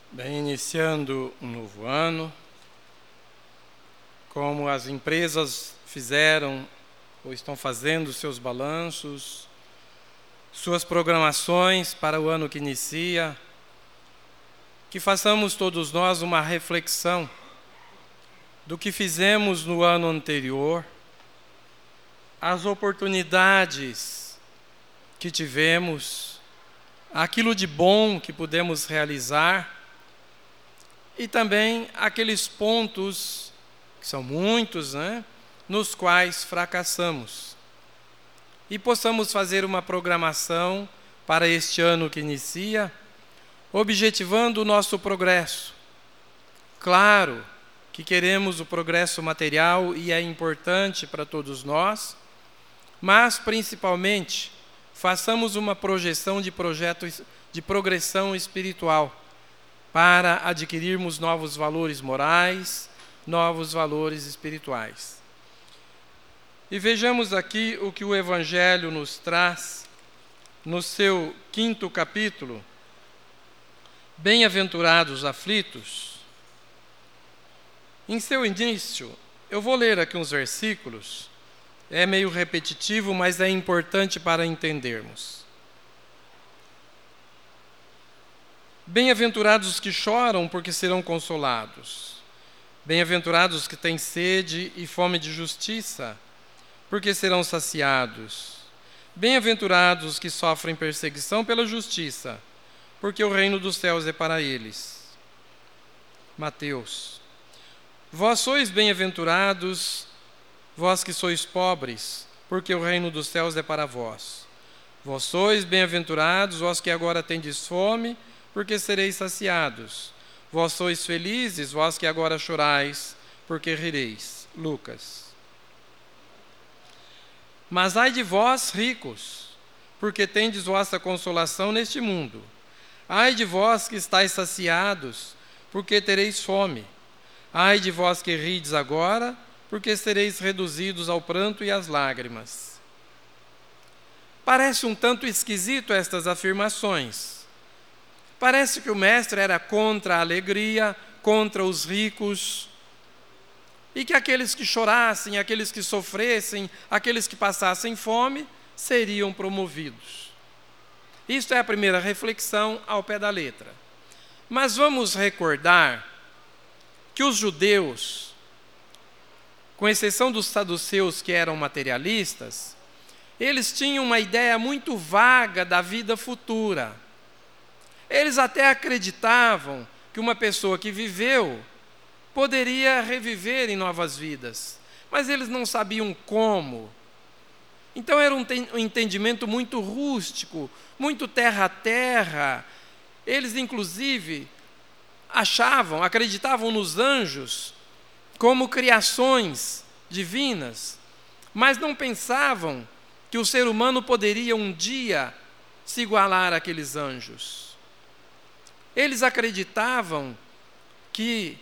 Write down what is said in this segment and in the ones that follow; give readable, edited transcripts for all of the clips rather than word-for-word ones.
Bem, iniciando um novo ano, como as empresas fizeram ou estão fazendo seus balanços, suas programações para o ano que inicia, que façamos todos nós uma reflexão do que fizemos no ano anterior, as oportunidades que tivemos, aquilo de bom que pudemos realizar, e também aqueles pontos, que são muitos, nos quais fracassamos. E possamos fazer uma programação para este ano que inicia, objetivando o nosso progresso. Claro que queremos o progresso material e é importante para todos nós, mas principalmente façamos uma projeção de progressão espiritual, para adquirirmos novos valores morais, novos valores espirituais. E vejamos aqui o que o Evangelho nos traz no seu 5º capítulo, Bem-aventurados os aflitos. Em seu início, eu vou ler aqui uns versículos, é meio repetitivo, mas é importante para entendermos. Bem-aventurados os que choram, porque serão consolados. Bem-aventurados os que têm sede e fome de justiça, porque serão saciados. Bem-aventurados os que sofrem perseguição pela justiça, porque o reino dos céus é para eles. Mateus. Vós sois bem-aventurados, vós que sois pobres, porque o reino dos céus é para vós. Vós sois bem-aventurados, vós que agora tendes fome, porque sereis saciados. Vós sois felizes, vós que agora chorais, porque rireis. Lucas. Mas ai de vós, ricos, porque tendes vossa consolação neste mundo. Ai de vós que estáis saciados, porque tereis fome. Ai de vós que rides agora, porque sereis reduzidos ao pranto e às lágrimas. Parece um tanto esquisito estas afirmações. Parece que o mestre era contra a alegria, contra os ricos, e que aqueles que chorassem, aqueles que sofressem, aqueles que passassem fome, seriam promovidos. Isto é a primeira reflexão ao pé da letra. Mas vamos recordar que os judeus, com exceção dos saduceus que eram materialistas, eles tinham uma ideia muito vaga da vida futura. Eles até acreditavam que uma pessoa que viveu poderia reviver em novas vidas, mas eles não sabiam como. Então era um entendimento muito rústico, muito terra a terra. Eles, inclusive, acreditavam nos anjos como criações divinas, mas não pensavam que o ser humano poderia um dia se igualar àqueles anjos. Eles acreditavam que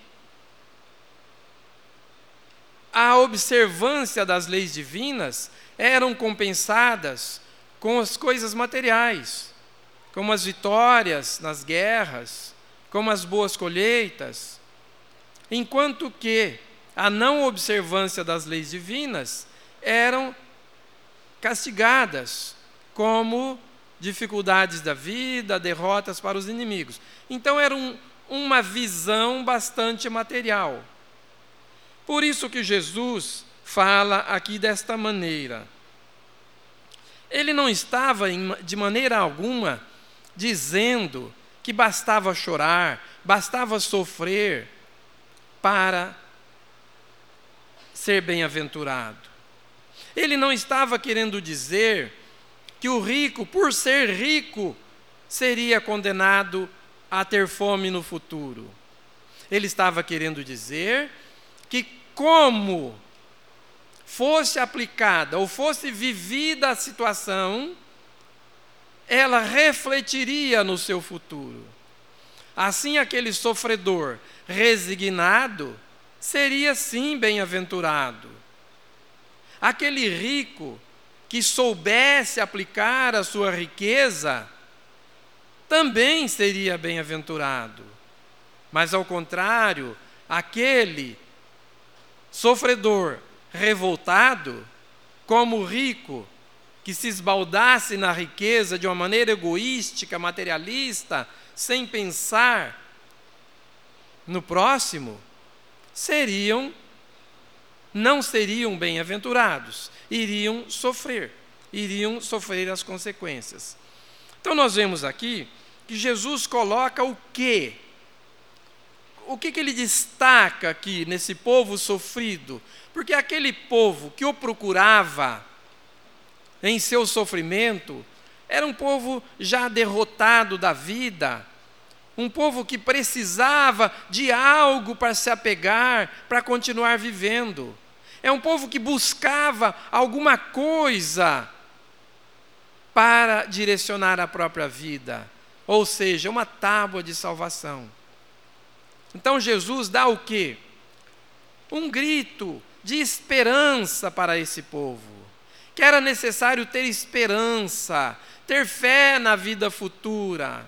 a observância das leis divinas eram compensadas com as coisas materiais, como as vitórias nas guerras, como as boas colheitas, enquanto que a não observância das leis divinas eram castigadas como dificuldades da vida, derrotas para os inimigos. Então era uma visão bastante material. Por isso que Jesus fala aqui desta maneira. Ele não estava de maneira alguma dizendo que bastava chorar, bastava sofrer para ser bem-aventurado. Ele não estava querendo dizer que o rico, por ser rico, seria condenado a ter fome no futuro. Ele estava querendo dizer que, como fosse aplicada ou fosse vivida a situação, ela refletiria no seu futuro. Assim, aquele sofredor resignado seria sim bem-aventurado. Aquele rico que soubesse aplicar a sua riqueza também seria bem-aventurado. mas ao contrário, aquele sofredor revoltado, como o rico, que se esbaldasse na riqueza de uma maneira egoística, materialista, sem pensar no próximo, não seriam bem-aventurados, iriam sofrer as consequências. Então nós vemos aqui que Jesus coloca o quê? O que ele destaca aqui nesse povo sofrido? Porque aquele povo que o procurava em seu sofrimento era um povo já derrotado da vida, um povo que precisava de algo para se apegar, para continuar vivendo. É um povo que buscava alguma coisa para direcionar a própria vida, ou seja, uma tábua de salvação. Então Jesus dá o quê? Um grito de esperança para esse povo, que era necessário ter esperança, ter fé na vida futura.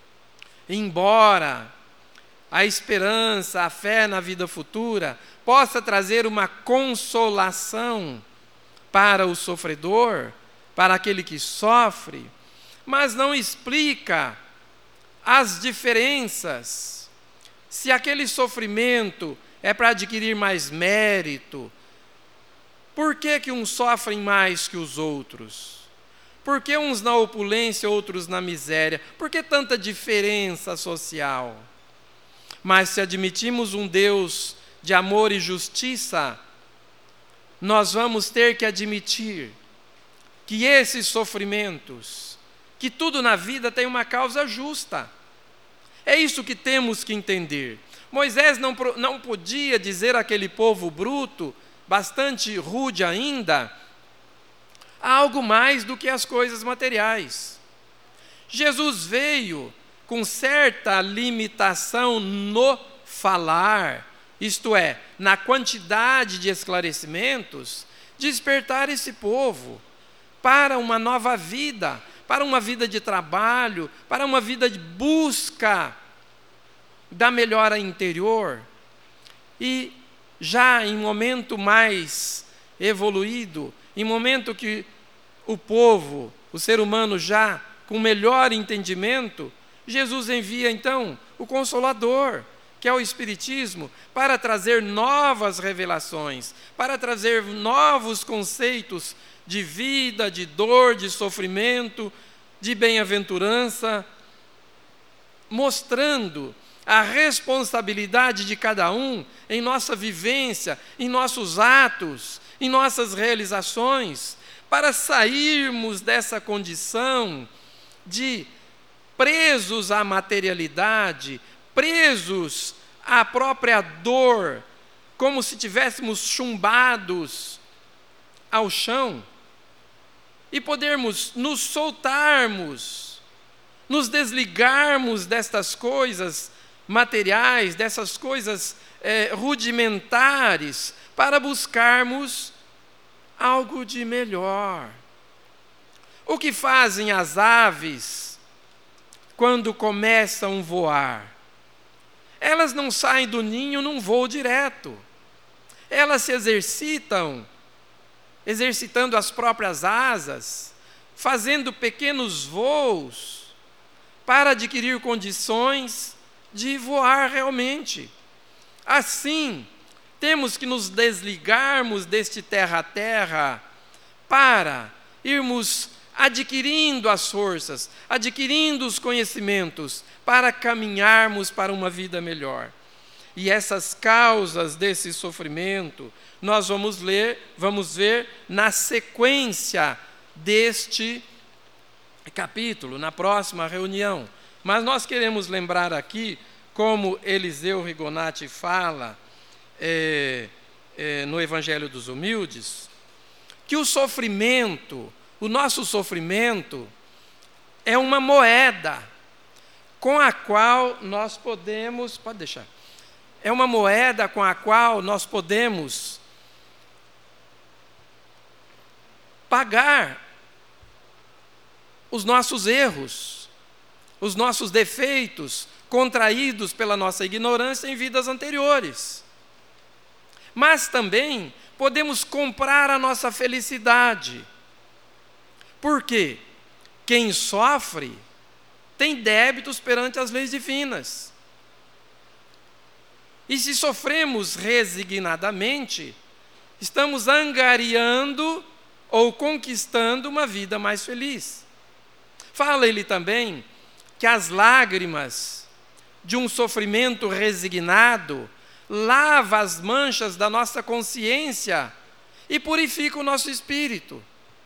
Embora a esperança, a fé na vida futura possa trazer uma consolação para o sofredor, para aquele que sofre, mas não explica as diferenças. Se aquele sofrimento é para adquirir mais mérito, por que uns sofrem mais que os outros? Por que uns na opulência, outros na miséria? Por que tanta diferença social? Mas se admitimos um Deus de amor e justiça, nós vamos ter que admitir que esses sofrimentos, que tudo na vida tem uma causa justa. É isso que temos que entender. Moisés não podia dizer àquele povo bruto, bastante rude ainda, algo mais do que as coisas materiais. Jesus veio com certa limitação no falar, isto é, na quantidade de esclarecimentos, despertar esse povo para uma nova vida, para uma vida de trabalho, para uma vida de busca da melhora interior. E já em momento mais evoluído, em momento que o povo, o ser humano já com melhor entendimento, Jesus envia então o Consolador, que é o Espiritismo, para trazer novas revelações, para trazer novos conceitos de vida, de dor, de sofrimento, de bem-aventurança, mostrando a responsabilidade de cada um em nossa vivência, em nossos atos, em nossas realizações, para sairmos dessa condição de presos à materialidade, presos à própria dor, como se tivéssemos chumbados ao chão, e podermos nos soltarmos, nos desligarmos destas coisas materiais, dessas coisas rudimentares, para buscarmos algo de melhor. O que fazem as aves quando começam a voar? Elas não saem do ninho num voo direto. Elas se exercitando as próprias asas, fazendo pequenos voos para adquirir condições de voar realmente. Assim, temos que nos desligarmos deste terra a terra para irmos adquirindo as forças, adquirindo os conhecimentos, para caminharmos para uma vida melhor. E essas causas desse sofrimento, nós vamos ver na sequência deste capítulo, na próxima reunião. Mas nós queremos lembrar aqui, como Eliseu Rigonati fala no Evangelho dos Humildes, que o sofrimento, o nosso sofrimento, é uma moeda com a qual nós podemos, pode deixar, é uma moeda com a qual nós podemos pagar os nossos erros, os nossos defeitos, contraídos pela nossa ignorância em vidas anteriores. Mas também podemos comprar a nossa felicidade. Por quê? Quem sofre tem débitos perante as leis divinas. E se sofremos resignadamente, estamos angariando ou conquistando uma vida mais feliz. Fala ele também que as lágrimas de um sofrimento resignado lava as manchas da nossa consciência e purifica o nosso espírito.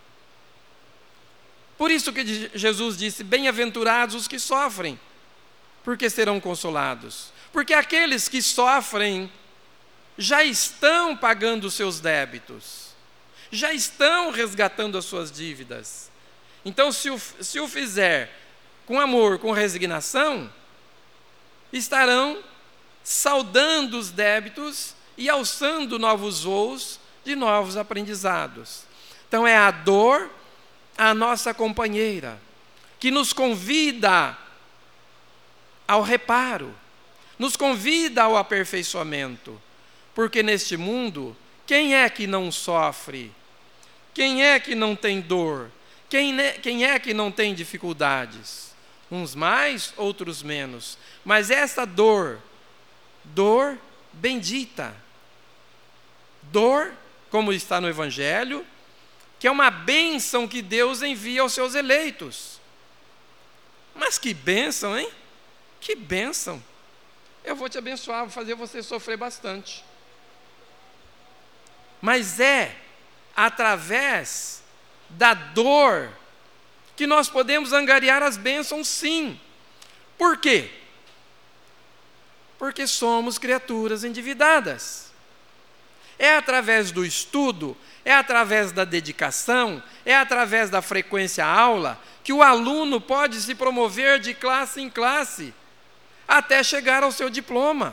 Por isso que Jesus disse, bem-aventurados os que sofrem, porque serão consolados. Porque aqueles que sofrem já estão pagando os seus débitos, já estão resgatando as suas dívidas. Então, se o fizer com amor, com resignação, estarão saldando os débitos e alçando novos voos de novos aprendizados. Então, é a dor a nossa companheira, que nos convida ao reparo, nos convida ao aperfeiçoamento, porque neste mundo, quem é que não sofre? Quem é que não tem dor? Quem é que não tem dificuldades? Uns mais, outros menos. Mas essa dor bendita, dor, como está no Evangelho, que é uma bênção que Deus envia aos seus eleitos. Mas que bênção, hein? Que bênção! Eu vou te abençoar, vou fazer você sofrer bastante. Mas é através da dor que nós podemos angariar as bênçãos, sim. Por quê? Porque somos criaturas endividadas. É através do estudo, é através da dedicação, é através da frequência à aula, que o aluno pode se promover de classe em classe, até chegar ao seu diploma.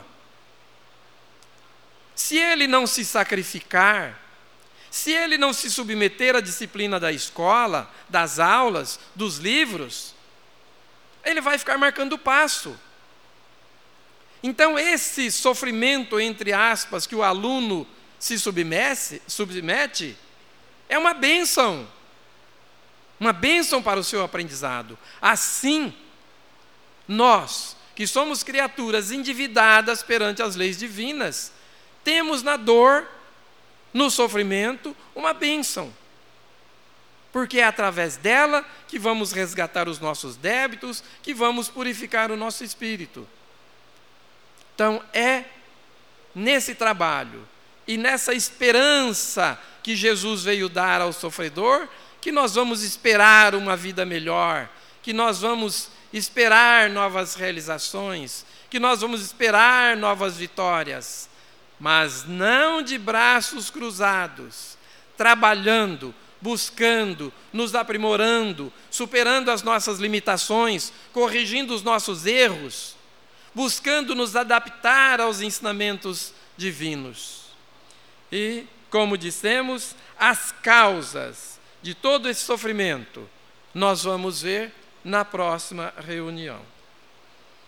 Se ele não se sacrificar, se ele não se submeter à disciplina da escola, das aulas, dos livros, ele vai ficar marcando o passo. Então, esse sofrimento, entre aspas, que o aluno se submete, é uma bênção para o seu aprendizado. Assim, nós, que somos criaturas endividadas perante as leis divinas, temos na dor, no sofrimento, uma bênção. Porque é através dela que vamos resgatar os nossos débitos, que vamos purificar o nosso espírito. Então, é nesse trabalho e nessa esperança que Jesus veio dar ao sofredor, que nós vamos esperar uma vida melhor, que nós vamos esperar novas realizações, que nós vamos esperar novas vitórias, mas não de braços cruzados, trabalhando, buscando, nos aprimorando, superando as nossas limitações, corrigindo os nossos erros, buscando nos adaptar aos ensinamentos divinos. E, como dissemos, as causas de todo esse sofrimento nós vamos ver na próxima reunião.